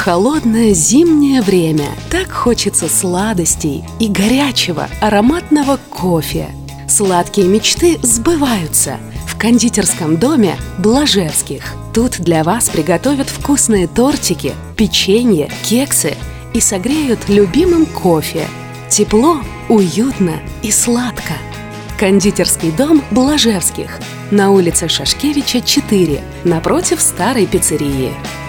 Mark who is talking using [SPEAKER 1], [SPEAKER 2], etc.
[SPEAKER 1] холодное зимнее время так хочется сладостей и горячего ароматного кофе. Сладкие мечты сбываются в кондитерском доме Блажевских. Тут для вас приготовят вкусные тортики, печенье, кексы и согреют любимым кофе. Тепло, уютно и сладко. Кондитерский дом Блажевских на улице Шашкевича, 4, напротив старой пиццерии.